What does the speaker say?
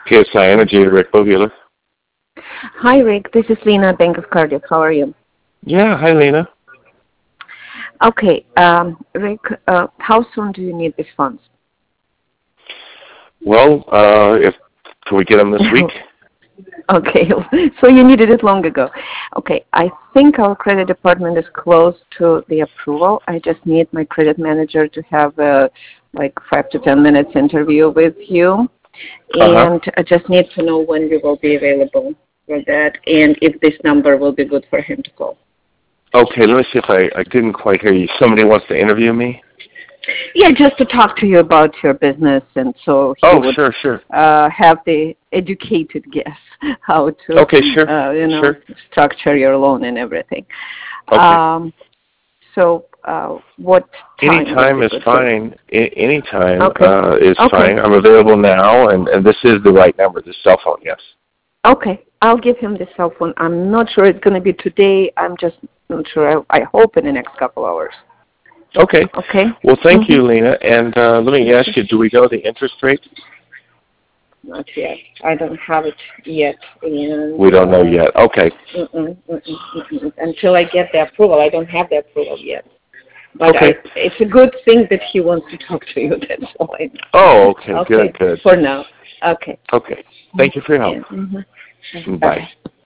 PSI Energy, Rick Bogula. Hi, Rick. This is Lena, Bank of Cardiff. How are you? Yeah, hi, Lena. Okay, Rick, how soon do you need these funds? Well, if can we get them this week? Okay, so you needed it long ago. Okay, I think our credit department is close to the approval. I just need my credit manager to have a 5 to 10 minutes interview with you. And I just need to know when you will be available for that and if this number will be good for him to call. Okay, let me see if I didn't quite hear you. Somebody wants to interview me? Yeah, just to talk to you about your business, and so he would sure. have the educated guess how to, structure your loan and everything. Okay. So what time? Anytime is fine. Anytime is Okay. fine. I'm available now, and this is the right number, the cell phone, yes. Okay, I'll give him the cell phone. I'm not sure it's going to be today. I'm just not sure. I hope in the next couple hours. Okay. Okay. Well, thank you, Lena. And let me ask you, do we know the interest rate? Not yet. I don't have it yet. And, we don't know yet. Okay. Until I get the approval, I don't have the approval yet. But it's a good thing that he wants to talk to you. That's all I know. Oh, okay. Good. For now. Okay. Okay. Thank you for your help. Yeah. Bye.